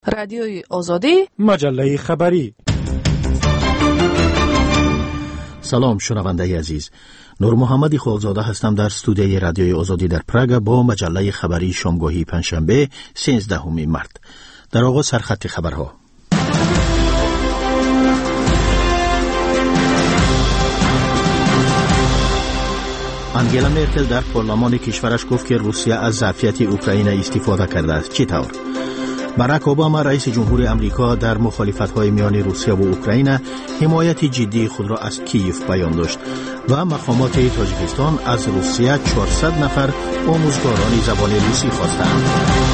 رادیوی آزادی، مجله خبری. سلام شنونده عزیز، نور محمدی خالزاده هستم در استودیوی رادیوی آزادی در پراگ با مجله خبری شامگاهی پنجشنبه 13 مارت. در آغاز سرخط خبرها. انگلا مرکل در پارلمان کشورش گفت که روسیه از ظرفیت اوکراین استفاده کرده است. چطور؟ باراک اوباما رئیس جمهور امریکا در مخالفت‌های میان روسیه و اوکراین حمایت جدی خود را از کیف بیان داشت و مقامات تاجیکستان از روسیه 400 نفر آموزگاران زبان روسی خواستند.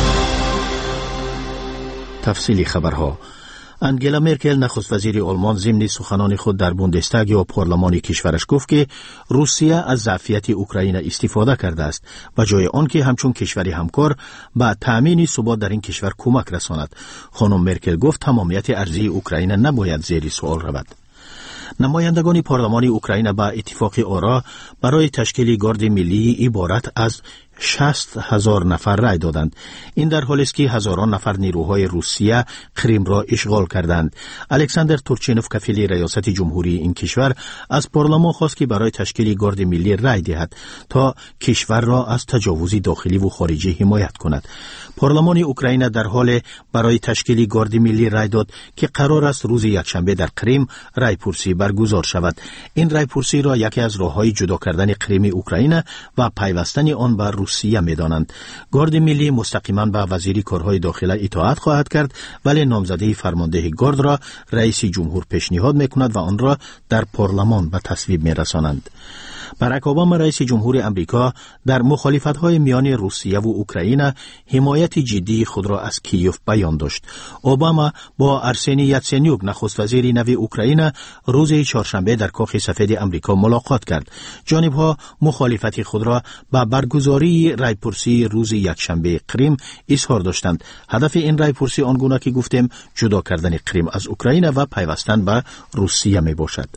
تفصیلی خبرها. انگلا مرکل نخست وزیر آلمان ضمن سخنان خود در بوندستاگ یا پارلمان کشورش گفت که روسیه از ظرفیت اوکراین استفاده کرده است و جای آن که همچون کشوری همکار به تأمین ثبات در این کشور کمک رساند. خانم مرکل گفت تمامیت ارضی اوکراین نباید زیر سوال رود. نمایندگان پارلمان اوکراین با اتفاق آرا برای تشکیل گارد ملی عبارت از 60,000 نفر رای دادند. این در حالی است که هزاران نفر نیروهای روسیه کریم را اشغال کردند. الکساندر تورچینوف کفیل ریاست جمهوری این کشور از پارلمان خواست که برای تشکیل گارد ملی رای دهد تا کشور را از تجاوز داخلی و خارجی حمایت کند. پارلمان اوکراین در حال برای تشکیل گارد ملی رای داد که قرار است روز یکشنبه در کریم رای پرسی برگزار شود. این رای پرسی را یکی از راه‌های جدا کردن کریم اوکراین و پیوستن آن به روسیه می‌دانند. گارد ملی مستقیما به وزیر کارهای داخله اطاعت خواهد کرد، ولی نامزده فرمانده گارد را رئیس جمهور پیشنهاد می‌کند و آن را در پارلمان به تصویب می‌رسانند. باراک اوباما رئیس جمهور امریکا در مخالفت‌های میان روسیه و اوکراین حمایت جدی خود را از کیف بیان داشت. اوباما با ارسنی یاتسنیوک نخست وزیر نو اوکراین روز چهارشنبه در کاخ سفید امریکا ملاقات کرد. جانب‌ها مخالفت خود را با برگزاری رایپرسی روز یکشنبه کریم اظهار داشتند. هدف این رایپرسی آنگونه که گفتیم جدا کردن کریم از اوکراین و پیوستن به روسیه میباشد.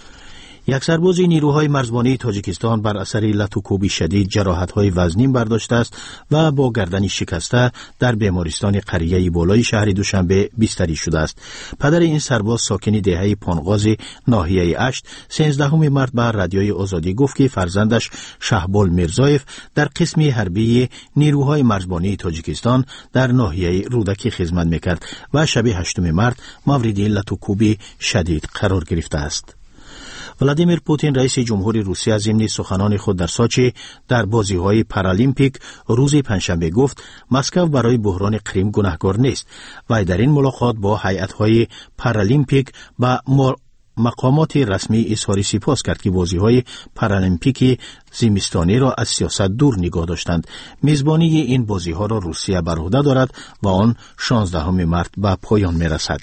یک سرباز نیروهای مرزبانی تاجیکستان بر اثر لطوکوبی شدید جراحت‌های وزنین برداشته است و با گردن شکسته در بیمارستان قریه بالای شهر دوشنبه بستری شده است. پدر این سرباز ساکن دهه پانغاز ناحیه اشت 13 مارت به رادیوی آزادی گفت که فرزندش شهبال میرزایف در قسم حربی نیروهای مرزبانی تاجیکستان در ناحیه رودکی خدمت می‌کرد و شب 8 مارت مورد لطوکوبی شدید قرار گرفته است. ولادیمیر پوتین رئیس جمهوری روسیه ضمن سخنان خود در سوچی در بازی‌های پارالیمپیک روز پنجشنبه گفت مسکو برای بحران کریم گناهکار نیست و در این ملاقات با هیئت‌های پارالیمپیک و مقامات رسمی اظهار سپاس کرد که بازی‌های پارالیمپیک زمستانی را از سیاست دور نگاه داشتند. میزبانی این بازی‌ها را روسیه بر عهده دارد و آن 16 مارت به پایان می‌رسد.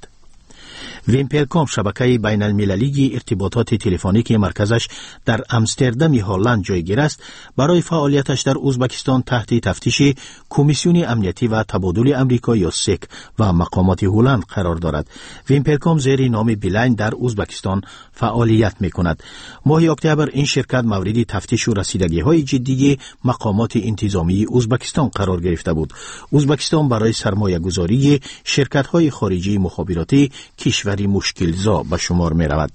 ویمپلکام شبکه بین المللی ارتباطات تلفنی که مرکزش در امستردام هلند جایگیر است برای فعالیتش در ازبکستان تحت تفتیش کمیسیون امنیتی و تبادل امریکا یا سک و مقامات هلند قرار دارد. ویمپلکام زیر نام بیلاین در ازبکستان فعالیت می‌کند. ماه اکتبر این شرکت مورد تفتیش و رسیدگی‌های جدی مقامات انتظامی ازبکستان قرار گرفته بود. ازبکستان برای سرمایه‌گذاری شرکت‌های خارجی مخابراتی کشوری مشکل‌زا به شمار می‌رود.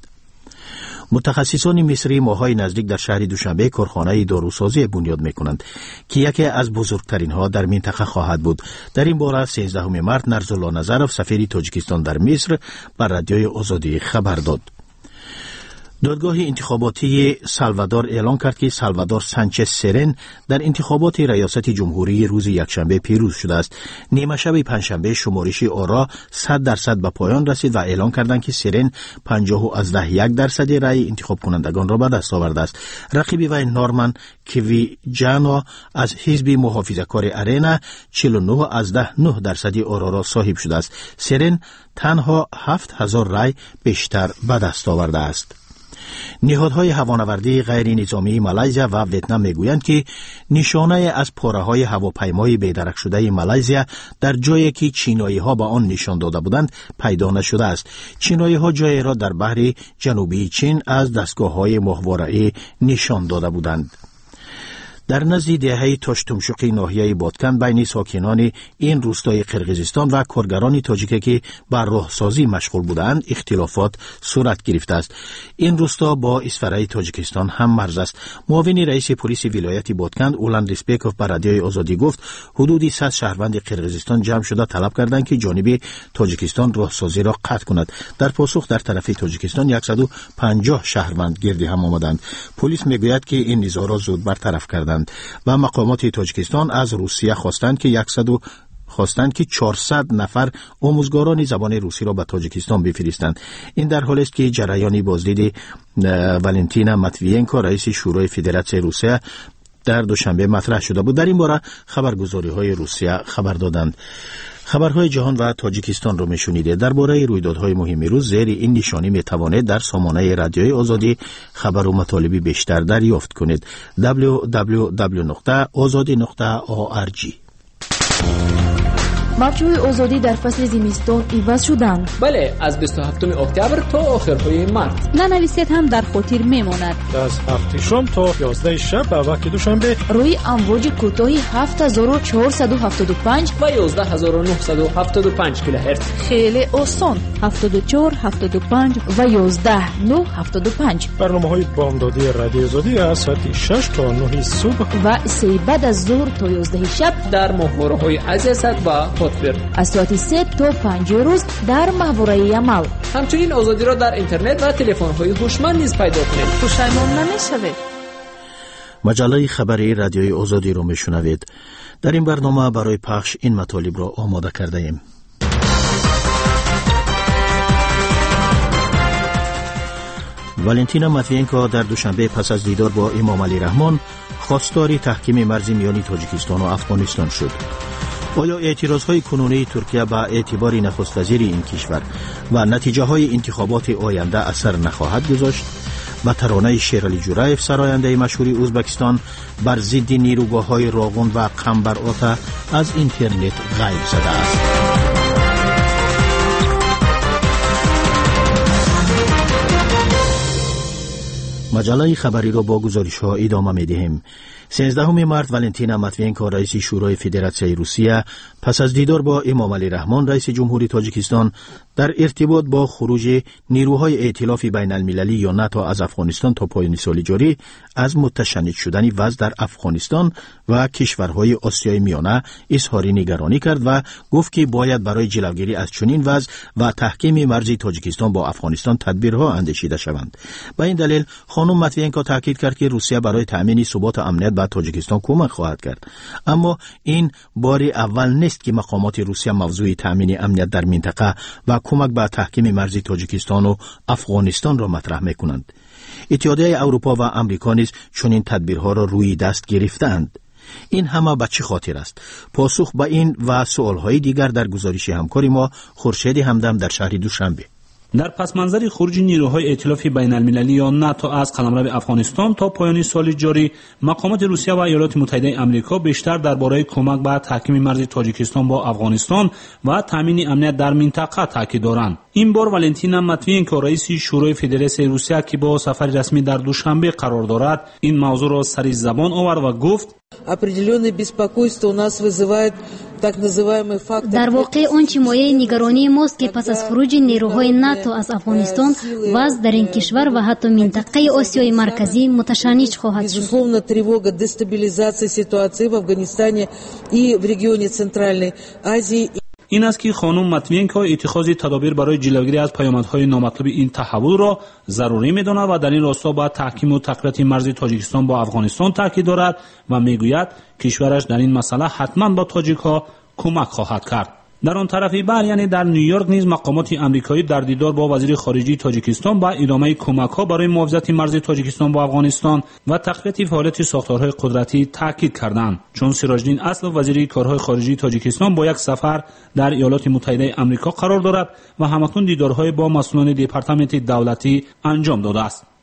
متخصصان مصری ماه‌های نزدیک در شهر دوشنبه کارخانه داروسازی بنیاد می‌کنند که یکی از بزرگترین ها در منطقه خواهد بود. در این باره 13 مارت نرزالله نظرف سفیر تاجیکستان در مصر بر رادیوی آزادی خبر داد. دادگاه انتخاباتی سالوادور اعلام کرد که سالوادور سانچز سرن در انتخابات ریاست جمهوری روز یکشنبه پیروز شده است. نیمه شب پنجشنبه شمارش آرا 100% به پایان رسید و اعلام کردند که سرن 50.1% رای انتخاب کنندگان را به دست آورده است. رقیب وی نورمن کویجانا از حزب محافظه‌کار ارینا 49.9% آرا را صاحب شده است. سرن تنها 7,000 رای بیشتر به دست آورده است. نهادهای هوانوردی غیر نظامی مالایزیا و ویتنام میگویند که نشانه از پاره‌های هواپیمای بیدرک شده مالایزیا در جایی که چینایی‌ها به آن نشان داده بودند پیدا نشده است. چینایی‌ها جایی را در بحر جنوبی چین از دستگاه‌های ماهواره‌ای نشان داده بودند. در نزد دهه تاشتمشوقی ناحیه بادکن بین ساکنان این روستای قرقیزستان و کارگران تاجیکی که بر راهسازی مشغول بودند اختلافات صورت گرفته است. این روستا با اسفرای تاجیکستان هم مرز است. معاون رئیس پلیس ولایت بادکن اولان ریسپیکوف بر رادیوی آزادی گفت حدود 100 شهروند قرقیزستان جمع شده طلب کردند که جانب تاجیکستان راهسازی را قطع کند. در پاسخ در طرف تاجیکستان 150 شهروند گرد هم آمدند. پلیس میگوید که این نزاع را زود برطرف کردند و مقامات تاجیکستان از روسیه خواستند که 400 نفر آموزگاران زبان روسی را به تاجیکستان بفرستند. این در حالی است که جریان بازدید والنتینا ماتویینکو رئیس شورای فدراسیون روسیه در دوشنبه مطرح شده بود. در این باره خبرگزاری‌های روسیه خبر دادند. خبرهای جهان و تاجیکستان را میشنیده. درباره رویدادهای مهم روز زیر این نشانی میتوانید در سامانه رادیوی آزادی خبر و مطالبی بیشتر دریافت کنید. www.azadi.org. موجهای آزادی در فصل زمستان عوض شدند. بله، از 27 اکتبر تا آخرهای مارس. ننویسید هم در خاطر میماند. از 7 شام تا 11 شب به وقت دوشنبه روی امواج کوتاه 7475 و 11975 کیلوهرتز. خیلی آسان. 74 75 و 11975. برنامه‌های بامدادی رادیو آزادی از ساعت 6 تا 9 صبح و 3 بعد از ظهر تا 11 شب در ماهواره‌های عزیزت و از ساعت 3 تا 5 روز در ماهواره عمل. همچنین آزادی را در اینترنت و تلفن‌های هوشمند نیز پیدا کنید. پشیمان نمی‌شوید. مجله خبری رادیوی آزادی را میشنوید. در این برنامه برای پخش این مطالب را آماده کرده ایم. والنتینا ماتویینکو در دوشنبه پس از دیدار با امام علی رحمان خواستار تحکیم مرز میانی تاجیکستان و افغانستان شد. آیا اعتراضهای کنونی ترکیه به اعتبار نخست وزیر این کشور و نتیجه های انتخابات آینده اثر نخواهد گذاشت؟ و ترانه شیرالی جورایف سراینده مشهور ازبکستان بر ضد نیروگاه‌های راغون و قمبر آتا از اینترنت غیب شده است. مجله خبری را با گزارش‌ها ادامه می‌دهیم. 13 مارس والنتینا ماتویینکو رئیس شورای فدراسیون روسیه پس از دیدار با امام علی رحمان رئیس جمهوری تاجیکستان در ارتباط با خروج نیروهای ائتلاف بین المللی یا ناتو از افغانستان تا پایان سال جاری از متشنج شدن وضع در افغانستان و کشورهای آسیای میانه اظهار نگرانی کرد و گفت که باید برای جلوگیری از چنین وضع و تحکیم مرز تاجیکستان با افغانستان تدبیرها اندیشیده شوند. به این دلیل خانم ماتویینکو تاکید کرد که روسیه برای تأمین ثبات و امنیت به تاجیکستان کمک خواهد کرد. اما این بار اول نیست که مقامات روسیه موضوع تأمین امنیت در منطقه و کمک به تحکیم مرز تاجیکستان و افغانستان را مطرح می‌کنند. اتحادیه اروپا و آمریکا نیز چنین تدبیرها را روی دست گرفتند. این همه به چه خاطر است؟ پاسخ به این و سوال‌های دیگر در گزارش همکار ما خورشید همدم در شهر دوشنبه. در پس منظر خروج نیروهای ائتلاف بین المللی یا ناتو از قلمرو افغانستان تا پایان سال جاری، مقامات روسیه و ایالات متحده آمریکا بیشتر درباره کمک به تحکیم مرز تاجیکستان با افغانستان و تامین امنیت در منطقه تاکید دارند. این بار والنتینا ماتویینکو رئیس شورای فدراسیون روسیه که با سفر رسمی در دوشنبه قرار دارد، این موضوع را سر زبان آورد و گفت در واقع آنچه مایه نگرانی ماست که پس از خروج نیروهای ناتو از افغانستان وضع در این کشور و حتی منطقه آسیای مرکزی متشنج خواهد شد. این است که خانم ماتویینکو اتخاذ تدابیر برای جلوگیری از پیامدهای نامطلوب این تحول را ضروری می‌داند و در این راستا با تحکیم و تقویت مرز تاجیکستان با افغانستان تاکید دارد و میگوید کشورش در این مسئله حتما با تاجیک‌ها کمک خواهد کرد. در آن طرفی بر یعنی در نیویورک نیز مقامات آمریکایی در دیدار با وزیر خارجه تاجیکستان با ادامه کمک‌ها برای محافظت مرز تاجیکستان با افغانستان و تقویت فعالیت ساختارهای قدرتی تاکید کردند. چون سراجدین اصل وزیر کارهای خارجه تاجیکستان با یک سفر در ایالات متحده آمریکا قرار دارد و همکنون دیدارهای با مسئولان دپارتمنت دولتی انجام داده است.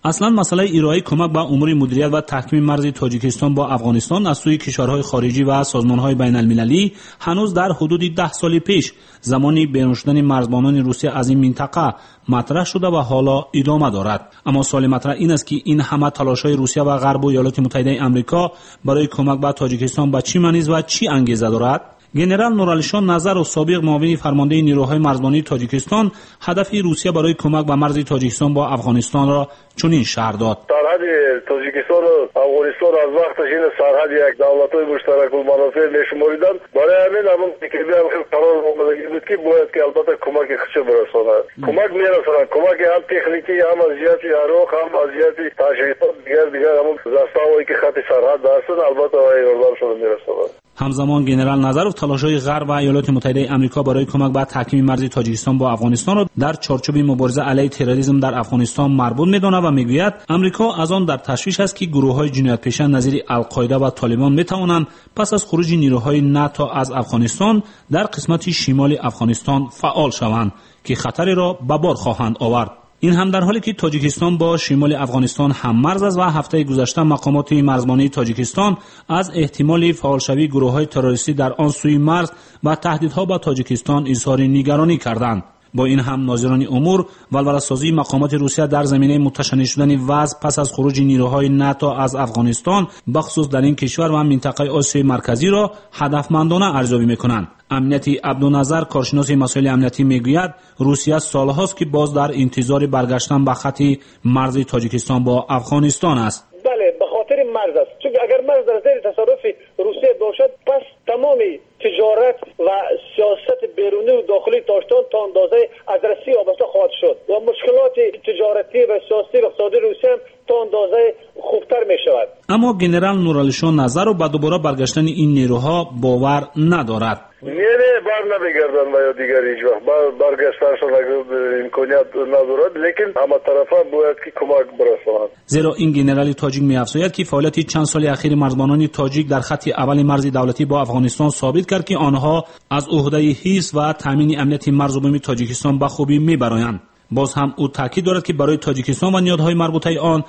اصلا مسئله ارائه کمک به امور مدیریت و تحکیم مرز تاجیکستان با افغانستان از سوی کشورهای خارجی و سازمانهای بین المللی هنوز در حدود 10 سال پیش زمانی بیرون شدن مرزبانان روسیه از این منطقه مطرح شده و حالا ادامه دارد. اما سوال مطرح این است که این همه تلاش‌های روسیه و غرب و ایالات متحده آمریکا برای کمک به تاجیکستان به چی معنی و چی انگیزه دارد؟ گنرال نورعلیشان نظرov سابق معاون فرمانده نیروهای مرزبانی تاجیکستان هدف روسیه برای کمک به مرز تاجیکستان با افغانستان را چنین شرح داد: سرحد تاجیکستان و افغانستان از وقتش این سرحد یک دولت‌های مشترک المنافع میشماریدند. برای همین همون فکری هم خیلی قرار آمدگی بود که باید که البته کمک خودش برساند. کمک میرساند، کمک هم تکنیکی، هم از جهت عراق، هم از جهت تشریفات دیگر همون زستاوایی که خط سرحد هستند البته یاردم شده میرساند. همزمان گنرال نظرov تلاش‌های غرب و ایالات متحده آمریکا برای کمک به تحکیم مرز تاجیکستان با افغانستان را در چارچوب مبارزه علیه تروریسم در افغانستان مربوط می‌داند و میگوید آمریکا از آن در تشویش است که گروه‌های جنایت‌پیشه نظیر القاعده و طالبان می‌توانند پس از خروج نیروهای ناتو از افغانستان در قسمت شمال افغانستان فعال شوند که خطری را به بار خواهند آورد. این هم در حالی که تاجیکستان با شمال افغانستان هم مرز است و هفته گذشته مقامات مرزبانی تاجیکستان از احتمال فعالشوی گروه‌های تروریستی در آن سوی مرز و تهدیدها به تاجیکستان اظهار نگرانی کردند. با این هم ناظران امور ولوله‌سازی مقامات روسیه در زمینه متشنج شدن وضع پس از خروج نیروهای ناتو از افغانستان بخصوص در این کشور و منطقه آسیای مرکزی را هدفمندانه ارزیابی می‌کنند. امنیتی عبدالنظر کارشناس مسائل امنیتی میگوید روسیه سالهاست که باز در انتظار برگشتن به خط مرز تاجیکستان با افغانستان است. بله، به خاطر مرز است، چون اگر مرز در زیر تصرف روسیه باشد پس تمام تجارت و سیاست بیرونی و داخلی تاجیکستان تا اندازه از روسیه وابسته خواهد شد و مشکلات تجارتی و سیاسی و اقتصادی روسیه تا اندازه خوبتر می شود. اما گنرال نورعلیشان نظرov به دوباره برگشتن این نیروها باور ندارد. نه بر نمیگردن و یا دیگر هیچ وقت برگشتنشان امکانیت ندارد، لیکن همه طرفا باید که کمک برساند. زیرا این گنرال تاجیک می‌افزاید که فعالیت چند سال اخیر مرزبانان تاجیک در خط اول مرز دولتی با افغانستان ثابت کرد که آنها از عهده حفظ و تامین امنیت مرز عمومی تاجیکستان به خوبی می‌برآیند. باز هم او تاکید دارد که برای تاجیکستان و نیازهای مربوطه آن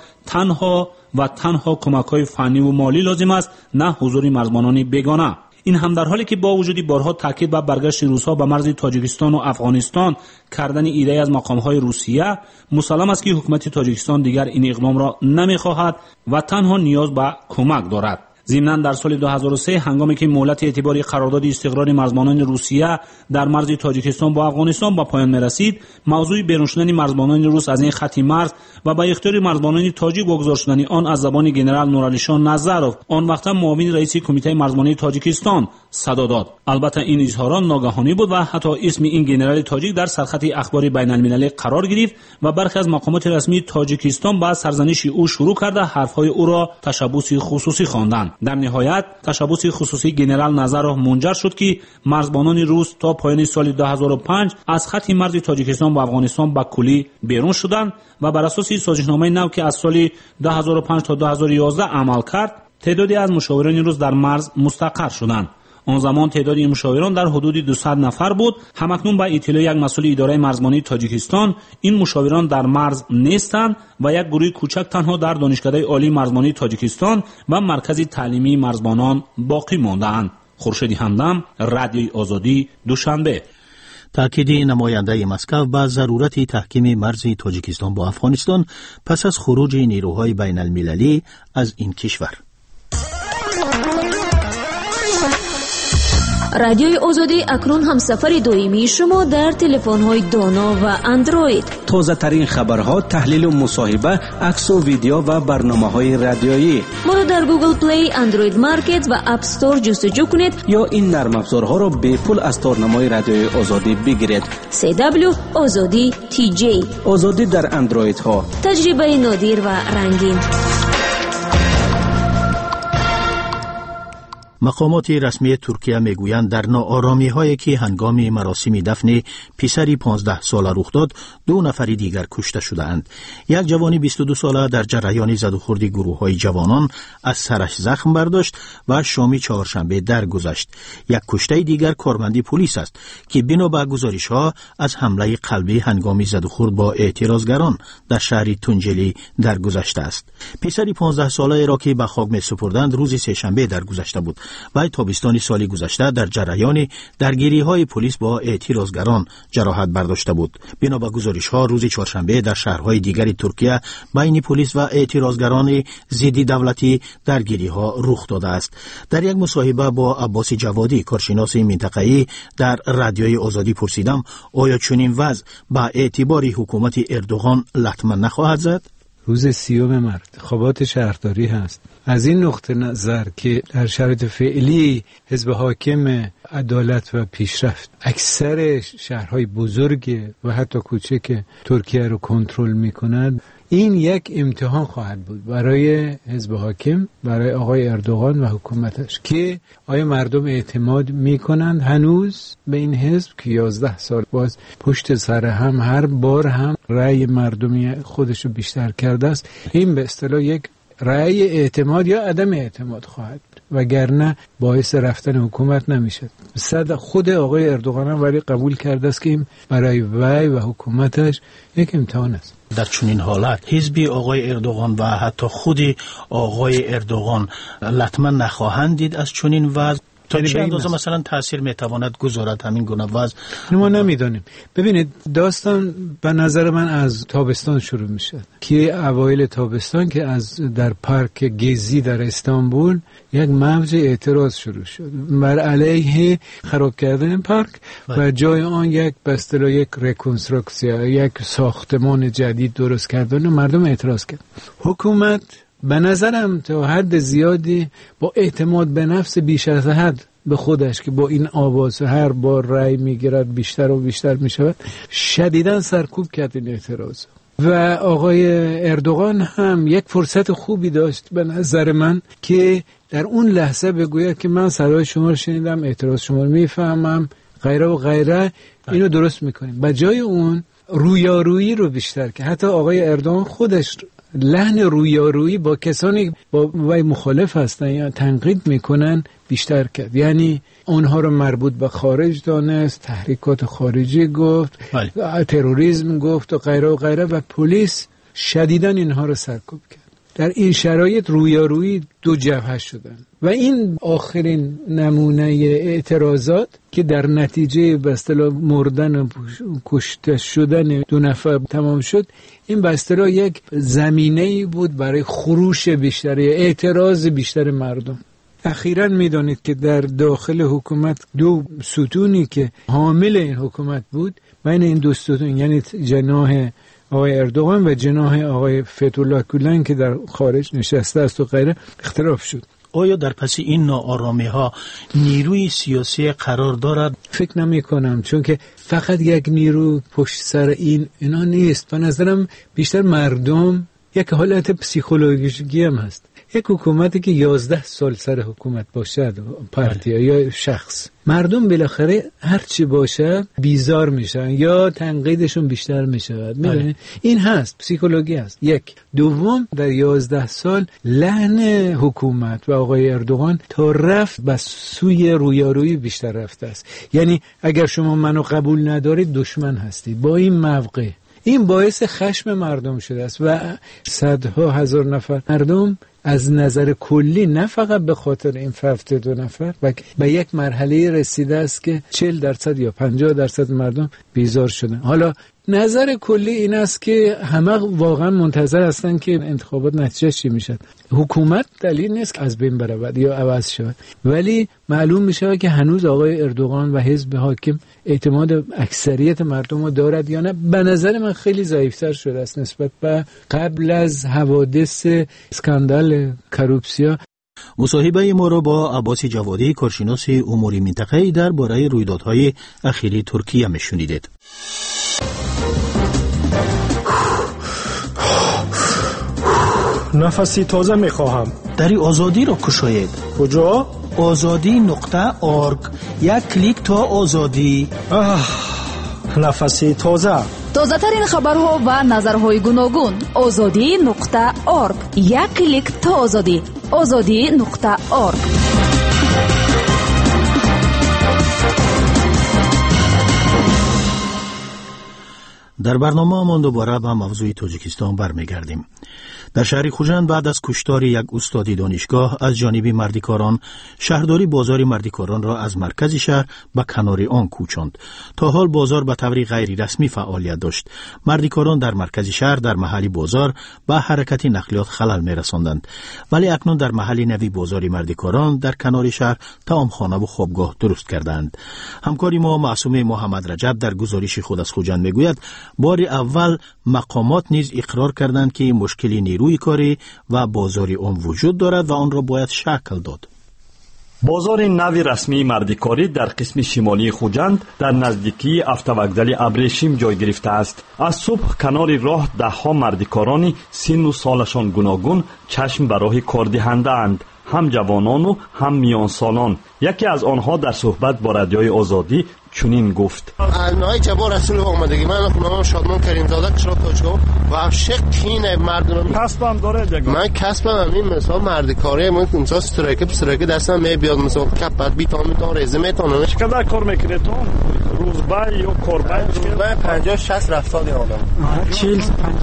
تنها کمک‌های فنی و مالی لازم است، نه حضور مرزبانان بیگانه. این هم در حالی که با وجود بارها تاکید بر برگشت روس‌ها به مرز تاجیکستان و افغانستان کردن ایده از مقام‌های روسیه، مسلم است که حکومت تاجیکستان دیگر این اقدام را نمی‌خواهد و تنها نیاز به کمک دارد. ضمناً در سال 2003 هنگامی که مهلت اعتباری قرارداد استقرار مرزبانان روسیه در مرز تاجیکستان با افغانستان با پایان می‌رسید، موضوع بیرون شدن مرزبانان روس از این خط مرز و به اختیار مرزبانان تاجیک واگذار شدن آن از زبان گنرال نورعلیشان نظرov آن وقت معاون رئیس کمیته مرزبانی تاجیکستان صدا داد. البته این اظهارات ناگهانی بود و حتی اسم این گنرال تاجیک در سرخط اخبار بین المللی قرار گرفت و برخی از مقامات رسمی تاجیکستان با سرزنش او شروع کرده حرفهای او را تشبث خصوصی خواندند. در نهایت تشبث خصوصی گنرال نظرov منجر شد که مرزبانان روس تا پایان سال 2005 از خط مرز تاجیکستان با افغانستان به کلی بیرون شدند و بر اساس سازشنامه نو که از سال 2005 تا 2011 عمل کرد، تعدادی از مشاوران روس در مرز مستقر شدند. آن زمان تعداد این مشاوران در حدود 200 نفر بود. همکنون با اطلاع یک مسئول اداره مرزبانی تاجیکستان این مشاوران در مرز نیستند و یک گروه کوچک تنها در دانشکده عالی مرزبانی تاجیکستان و مرکز تعلیمی مرزبانان باقی مانده‌اند. خورشید همدم، رادیوی آزادی، دوشنبه. تأکید نماینده مسکو به ضرورت تحکیم مرز تاجیکستان با افغانستان پس از خروج نیروهای بین المللی از این کشور. رادیوی آزادی اکنون هم سفر دائمی شما در تلفن‌های دانا و اندروید. تازه ترین خبرها، تحلیل و مصاحبه، عکس و ویدیو و برنامه‌های رادیویی. ما را در گوگل پلی، اندروید مارکت و اپ استور جستجو کنید یا این نرم افزارها را به پول از تارنمای رادیوی آزادی بگیرید. CW آزادی TJ. آزادی در اندروید ها. تجربه نادر و رنگین. مقامات رسمی ترکیه میگویند در ناآرامی‌هایی که هنگام مراسم دفن پسری 15 ساله رخ داد، 2 نفر دیگر کشته شده‌اند. یک جوانی 22 ساله در جریان زدوخورد گروه‌های جوانان از سرش زخم برداشت و شام چهارشنبه درگذشت. یک کشته دیگر کارمند پلیس است که بنا به گزارش‌ها از حمله قلبی هنگام زدوخورد با اعتراضگران در شهر تونجلی درگذشته است. پسری 15 ساله را که به خاک می‌سپردند روز سه‌شنبه درگذشته بود و تابستان سال گذشته در جریان درگیری‌های پلیس با اعتراضگران جراحت برداشته بود. بنا به گزارش‌ها روز چهارشنبه در شهرهای دیگر ترکیه بین پلیس و اعتراضگران ضد دولتی درگیری‌ها رخ داده است. در یک مصاحبه با عباس جوادی کارشناس منطقه‌ای در رادیوی آزادی پرسیدم آیا چنین وضع با اعتبار حکومت اردوغان لطمه نخواهد زد؟ روز 30 مارس انتخابات شهرداری هست. از این نقطه نظر که در شرایط فعلی حزب حاکم عدالت و پیشرفت اکثر شهرهای بزرگ و حتی کوچک ترکیه رو کنترل می‌کند، این یک امتحان خواهد بود برای حزب حاکم، برای آقای اردوغان و حکومتش که آیا مردم اعتماد میکنند هنوز به این حزب که 11 سال باز پشت سر هم هر بار هم رأی مردمی خودشو بیشتر کرده است. این به اصطلاح یک رأی اعتماد یا عدم اعتماد خواهد وگرنه باعث رفتن حکومت نمیشه. صد خود آقای اردوغان هم ولی قبول کرده است که این برای وی و حکومتش یک امتحان است. در چنین حالت حزب آقای اردوغان و حتی خود آقای اردوغان لطمه نخواهند دید از چنین وضع؟ تا چه اندازه مثلا تاثیر میتواند گذارد همین گونه وضع؟ ما نمیدانیم. ببینید داستان به نظر من از تابستان شروع میشه که اوایل تابستان که از در پارک گزی در استانبول یک موج اعتراض شروع شد بر علیه خراب کردن پارک و جای آن یک به اصطلاح یک ریکنستراکسیون، یک ساختمان جدید درست کردن و مردم اعتراض کرد. حکومت به نظرم تا حد زیادی با اعتماد به نفس بیش از حد به خودش که با این آواز هر بار رأی میگیرد بیشتر و بیشتر میشود شدیداً سرکوب کرد این اعتراض. و آقای اردوغان هم یک فرصت خوبی داشت به نظر من که در اون لحظه بگوید که من صدای شما رو شنیدم، اعتراض شما رو میفهمم، غیره و غیره، اینو درست میکنیم. به جای اون رویارویی رو بیشتر که حتی آقای اردوغان خودش لحن رویارویی با کسانی با وی مخالف هستن یا تنقید میکنن بیشتر کرد. یعنی اونها رو مربوط به خارج دانست، تحریکات خارجی گفت، تروریسم گفت و غیره و غیره و پلیس شدیداً اینها رو سرکوب کرد. در این شرایط رویارویی دو جبهه شدن و این آخرین نمونه اعتراضات که در نتیجه به اصطلاح مردن و کشته شدن 2 نفر تمام شد، این به اصطلاح یک زمینه‌ای بود برای خروش بیشتر یا اعتراض بیشتر مردم. اخیراً میدانید که در داخل حکومت 2 ستونی که حامل این حکومت بود، بین این 2 ستون یعنی جناح آقای اردوغان و جناح آقای فتح‌الله گولن که در خارج نشسته است و غیره اختلاف شد. آیا در پس این ناآرامی‌ها نیروی سیاسی قرار دارد؟ فکر نمی کنم، چون که فقط یک نیرو پشت سر اینا نیست. به نظرم بیشتر مردم یک حالت پسیکولوژیکی هم هست. یک حکومتی که 11 سال سر حکومت باشد، پارتی یا شخص، مردم بالاخره هر چی باشه بیزار میشن یا تنقیدشون بیشتر میشود. میدونید این هست، پسیکولوژی هست. یک. دوم، در 11 سال لحن حکومت و آقای اردوغان تا رفت به سوی رویارویی بیشتر رفته است. یعنی اگر شما منو قبول ندارید دشمن هستید. با این موقع این باعث خشم مردم شده است و صدها هزار نفر مردم از نظر کلی نه فقط به خاطر این 72 نفر و به یک مرحله رسیده است که 40% یا 50% مردم بیزار شدن. حالا نظر کلی این است که همه واقعا منتظر هستن که انتخابات نتیجه چی میشه. حکومت دلیل نیست که از بین برود یا عوض شود، ولی معلوم میشه که هنوز آقای اردوغان و حزب حاکم اعتماد اکثریت مردم رو دارد یا نه. به نظر من خیلی ضعیفتر شده است نسبت به قبل از حوادث اسکاندال کروپسیا. مصاحبه ما را با عباس جوادی کارشناس امور منطقه‌ای درباره رویدادهای اخیر ترکیه میشنیدید. نفسی تازه میخواهم. دری آزادی را کشاید. کجا؟ azadi.org. یک کلیک تا آزادی. نفسی تازه. تازه‌ترین خبرها و نظرهای گوناگون. azadi.org. یک کلیک تا آزادی. azadi.org. در برنامه ما دوباره به موضوع تاجیکستان برمیگردیم. در شهر خوجند بعد از کشتار یک استاد دانشگاه از جانب مردیکاران، شهرداری بازار مردیکاران را از مرکز شهر به کنار آن کوچاند. تا حال بازار به طور غیر رسمی فعالیت داشت. مردیکاران در مرکز شهر در محل بازار به حرکت نقلیات خلل می‌رساندند. ولی اکنون در محل نوی بازار مردیکاران در کنار شهر طعامخانه و خوابگاه درست کردند. همکاری ما معصومه محمد رجب در گزارش خود از خوجند میگوید بار اول مقامات نیز اقرار کردند که مشکلی نیروی کاری و بازاری آن وجود دارد و آن را باید شکل داد. بازار نوی رسمی مردیکاری در قسم شمالی خوجند در نزدیکی автовокзали ابریشم جای گرفته است. از صبح کنار راه دهها مردیکارانی سن و سالشان گوناگون چشم به راه کار دهنده اند، هم جوانان و هم میان سالان. یکی از آنها در صحبت با رادیوی آزادی چنین گفت: نهای جبار رسول آمدگی من خونم شادمان کریمزاده کشرا تاجگاه و شقین مردم کسبم داره. من کسبم همین مثلا مردکاری من مثلا استرایک دستم میاد مثلا کپ بیتام میتون رزومه تون چقدر کار میکنید تو روزبه یا کاربه 50 60 رفتاری آدم 40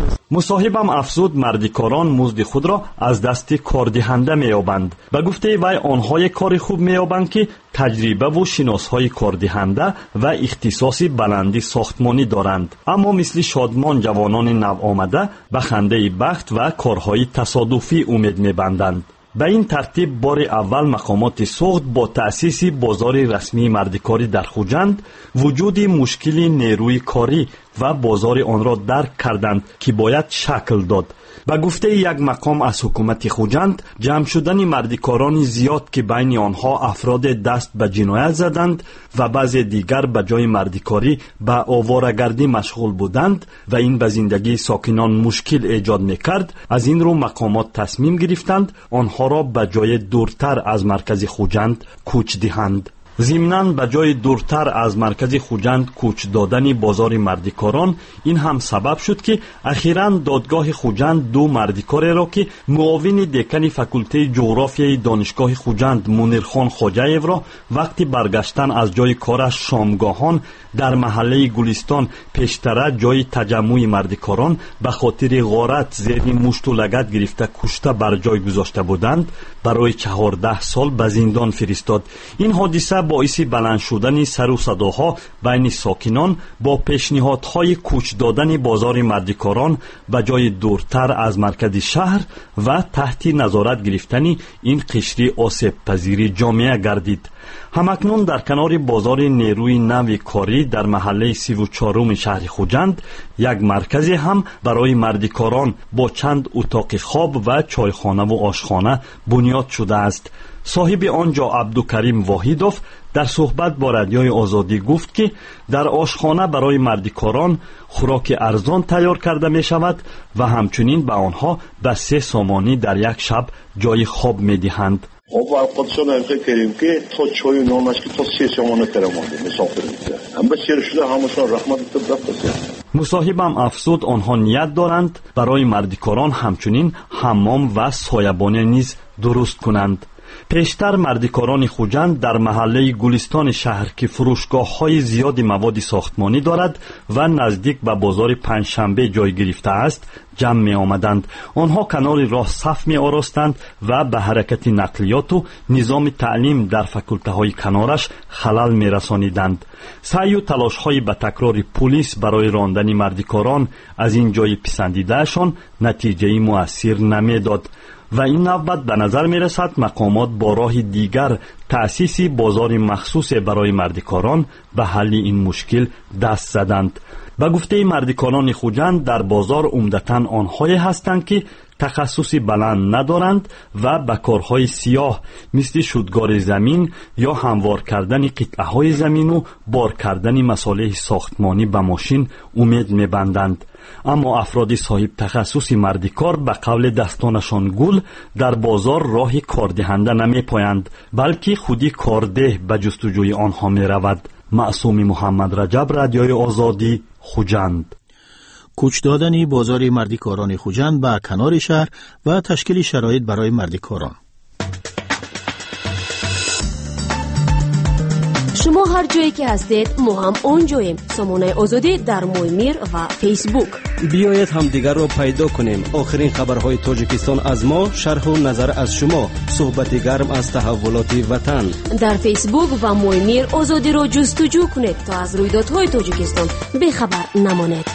مصاحبم افزود مردکاران مزد خود را از دست کاردهنده مییابند. به گفته وی آنها کار خوب مییابند که تجربه و شناسهای کاردهنده و اختصاصی بلندی ساختمانی دارند، اما مثل شادمان جوانان نو آمده به خنده بخت و کارهای تصادفی امید میبندند. به این ترتیب بار اول مقامات سوخت با تأسیس بازار رسمی مردکاری در خوجند وجود مشکلی نیروی کاری و بازار آن را درک کردند که باید شکل داد. به گفته یک مقام از حکومت خوجند، جمع شدن مردکاران زیاد که بین آنها افراد دست به جنایت زدند و بعضی دیگر به جای مردکاری به آواره‌گردی مشغول بودند و این به زندگی ساکنان مشکل ایجاد میکرد. از این رو مقامات تصمیم گرفتند آنها را به جای دورتر از مرکز خوجند کوچ دهند. ضمناً به جای دورتر از مرکز خوجند کوچ دادن بازار مردکاران این هم سبب شد که اخیراً دادگاه خوجند دو مردکار را که معاون دکان فاکولته جغرافیای دانشگاه خوجند منیرخان خواجه‌ایو را وقتی برگشتن از جای کارش شامگاهان در محله گلستان پیشتر جای تجمع مردکاران به خاطر غارت زیر مشت و لگد گرفته کشته بر جای گذاشته بودند برای 14 سال به زندان فرستاد. این حادثه باعث بلند شدن سر و صداها بین ساکنان با پیشنهادهای کوچ دادن بازار مردکاران به جای دورتر از مرکز شهر و تحت نظارت گرفتن این قشر آسیب پذیر جامعه گردید. همکنون در کنار بازار نیروی نوی کاری در محله 34 شهر خوجند یک مرکز هم برای مردکاران با چند اتاق خواب و چایخانه و آشخانه بنیاد شده است. صاحب آنجا عبدالکریم واحدوف در صحبت با رادیوی آزادی گفت که در آشخانه برای مردکاران خوراک ارزان تیار کرده می شود و همچنین به آنها به 3 سامانی در یک شب جای خواب می دهند. خودشان ارخی کریم که تا چای نامش که تا 3 سامانه کرمانده مسافر میده هم به سیر شده همشان رحمت تبدف. مصاحبم افزود آنها نیت دارند برای مردکاران همچنین حمام و سایبانه نیز درست کنند. پیشتر مردکاران خوجند در محله گلستان شهر که فروشگاه‌های زیادی مواد ساختمانی دارد و نزدیک به بازار پنجشنبه جای گرفته است جمع می آمدند. آنها کنار راه صف می آراستند و به حرکت نقلیات و نظام تعلیم در فاکولته‌های کنارش خلل می رسانیدند. سعی و تلاش‌های به تکرار پلیس برای راندن مردکاران از این جای پسندیدهشان نتیجه مؤثر نمی داد و این نوبت به نظر می رسد مقامات با راه دیگر تأسیس بازار مخصوص برای مردکاران به حل این مشکل دست زدند. به گفته مردکاران خوجند در بازار عمدتاً آنهایی هستند که تخصصی بلند ندارند و به کارهای سیاه مثل شودگار زمین یا هموار کردن قطعه‌های زمین و بار کردن مصالح ساختمانی به ماشین امید می‌بندند. اما افراد صاحب تخصصی مردکار به قول دستانشان گل در بازار راه کاردهنده نمی پایند بلکه خودی کارده به جستجوی آنها می رود. معصوم محمد رجب، رادیوی آزادی، خوجند. کوچ دادن بازار مردکاران خوجند به کنار شهر و تشکیل شرایط برای مردکاران. شما هر جایی که هستید ما هم اونجاییم. سامانه آزادی در مویمیر و فیسبوک. بیایید هم دیگر را پیدا کنیم. آخرین خبرهای تاجیکستان از ما، شرح و نظر از شما، صحبت گرم از تحولات وطن. در فیسبوک و مویمیر آزادی را جستجو کنید تا از رویدادهای تاجیکستان بی‌خبر نمانید.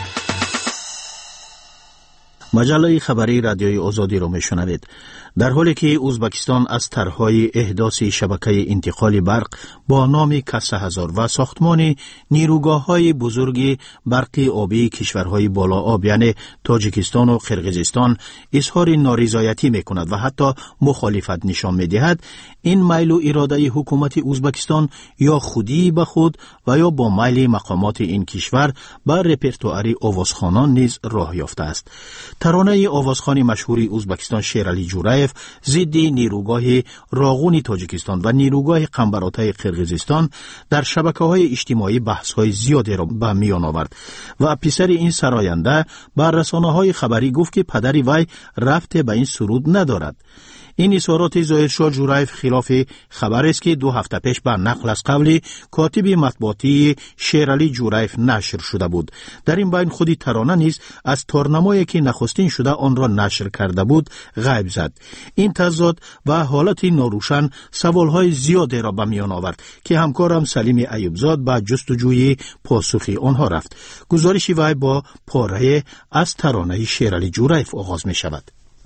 مجله خبری رادیوی آزادی را میشنوید. در حالی که ازبکستان از طرحهای احداث شبکه انتقال برق با نام کسه هزار و ساختمان نیروگاه‌های بزرگ برقی آبی کشورهای بالا آب یعنی تاجیکستان و قرقیزستان اظهار نارضایتی میکند و حتی مخالفت نشان میدهد، این میل و اراده حکومت ازبکستان یا خودی به خود و یا با میل مقامات این کشور به رپرتوار آوازخوانان نیز راه یافته است. ترانه آوازخوان مشهور ازبکستان شیرالی جورایف ضد نیروگاه راغون تاجیکستان و نیروگاه قنبراتای قرقیزستان در شبکه‌های اجتماعی بحث‌های زیادی را به میان آورد و پسر این سراینده بر رسانه‌های خبری گفت که پدر وی ربط به این سرود ندارد. این اظهارات ظاهرشاه جورایف خلاف خبر است که 2 هفته پیش بر نقل از قول کاتب مطبوعاتی شیرالی جورایف نشر شده بود. در این بین خودی ترانه نیز از تارنمایی که نخستین شده آن را نشر کرده بود غیب زد. این تضاد و حالت ناروشن سوالهای زیادی را به میان آورد که همکارم سلیم ایوبزاد به جستجوی پاسخی آنها رفت. گزارش وی با پاره از ترانه شیرالی جورایف آغاز می شود.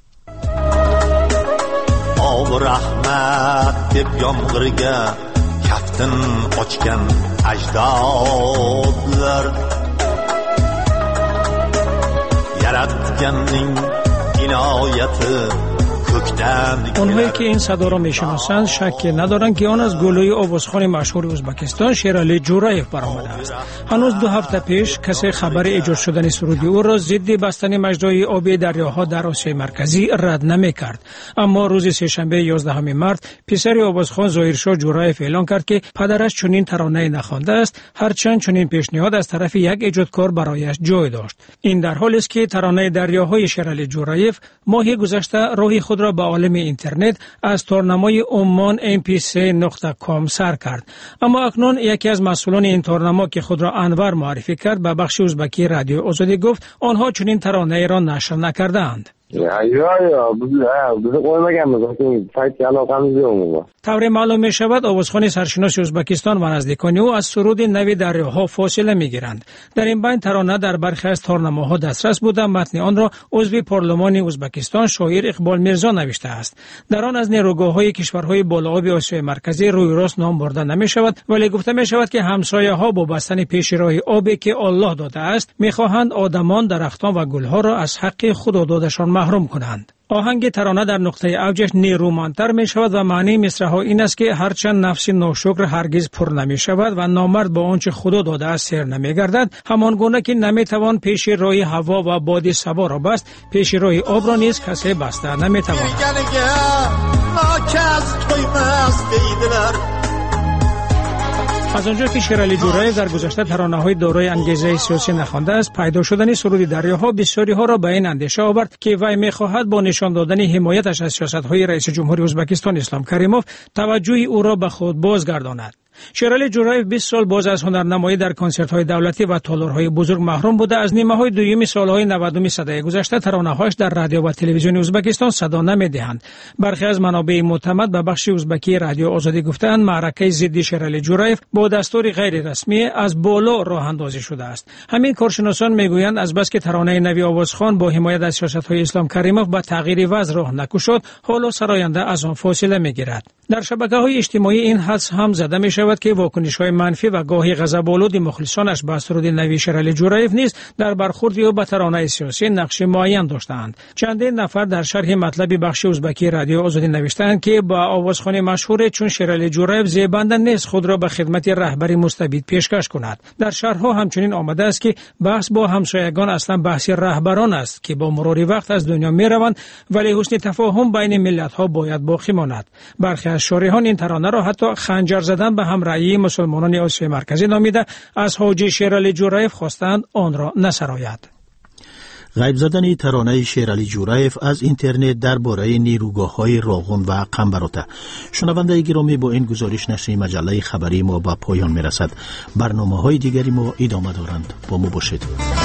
Ağır rahmet deb yomg'irga kaftin ochgan ajdodlar yaratganning inoyati اونهایی که این صدا را میشناسند شک ندارند که آن از گلوی آوازخوان مشهور ازبکستان شیرالی جورایف برآمده است. هنوز 2 هفته پیش کسی خبر ایجاد شدن سرود او را ضد بستن مجرای آبی دریاها در آسیای مرکزی رد نمی‌کرد. اما روز سه‌شنبه 11 مارس پسر آوازخوان ظاهرشاه جورایف اعلام کرد که پدرش چنین ترانه نخوانده است، هرچند چنین پیشنهاد از طرف یک ایجادکار برایش جای داشت. این در حالی است که ترانه دریاهای شیرالی جورایف ماه گذشته راهی خود را به عالم اینترنت از تارنمای عمان mp3.com سر کرد. اما اکنون یکی از مسئولان این تارنما که خود را انور معرفی کرد به بخش ازبکی رادیو آزادی گفت آنها چنین ترانه را نشر نکردند. طور معلوم می شود آوازخوان سرشناس ازبکستان و نزدیکان او از سرود نوی دریاها فاصله می گیرند. در این بین ترانه در برخی از تارنماها دسترس بوده. متن آن را عضو پارلمان ازبکستان شاعر اقبال میرزا نوشته است. در آن از نیروگاه‌های کشورهای بالائاب آسیای مرکزی روی راست نام برده نمی شود، ولی گفته می شود که همسایه‌ها با بستن پیش راه آبی که الله داده است می خواهند آدمان، درختان و گلها را از حق خدا دادشان محروم کنند. آهنگ ترانه در نقطه اوجش نیرومندتر می شود و معنی مصرع‌ها این است که هرچند نفس ناشکر هرگز پر نمی شود و نامرد با آنچه خدا داده است سیر نمی گردد، همان گونه که نمی توان پیش راه هوا و باد صبا را بست، پیش راه آب را نیز کسی بسته نمی تواند. از آنجا که شیرالی جورایف در گذشته ترانه‌های دارای انگیزه سیاسی نخوانده است، پیدا شدن سرود دریاها بسیاری ها را به این اندیشه آورد که وی می‌خواهد با نشان دادن حمایتش از سیاست‌های رئیس جمهوری ازبکستان اسلام کریموف توجه او را به خود بازگرداند. شیرالی جورایف 20 سال باز از هنرنمایی در کنسرت‌های دولتی و تالارهای بزرگ محروم بوده. از نیمه‌های دوم سال‌های 90 صده گذشته ترانه‌هاش در رادیو و تلویزیون ازبکستان صدا نمی‌دهند. برخی از منابع معتمد به بخش ازبکی رادیو آزادی گفتند معرکه ضد شیرالی جورایف با دستور غیر رسمی از بالا راه اندازی شده است. همین کارشناسان میگویند از بس که ترانه نوی آوازخوان با حمایت از سیاست‌های اسلام کریموف به تغییر وضع راه نکشد، حالا سراینده از آن فاصله می‌گیرد. در شبکه‌های اجتماعی این حدس هم زده می‌شود که واکنش‌های منفی و گاهی غضب‌آلود مخلصانش به سرود نوی شیرالی جورایف نیز در برخورد او به ترانه سیاسی نقش معین داشتند. چندین نفر در شرح مطلب بخش ازبکی رادیو آزادی نوشتند که با آوازخوان مشهور چون شیرالی جورایف زیبنده نیست خود را به خدمت رهبری مستبد پیشکش کند. در شرح‌ها همچنین آمده است که بحث با همسایگان اصلا بحث رهبران است که با مرور وقت از دنیا می‌روند، ولی حسن تفاهم بین ملت‌ها باید باقی ماند. برخی از شارحان این ترانه را حتی خنجر زدن به همرأیی مسلمانان آسیای مرکزی نامیده از حاجی شیرعلی جورایف خواستند آن را نسراید. غیب زدن ترانه شیرعلی جورایف از اینترنت درباره نیروگاه‌های راغون و قنبراته. شنونده گرامی، با این گزارش نشر مجله خبری ما به پایان میرسد. برنامه‌های دیگری ما ادامه دارند. با ما باشید.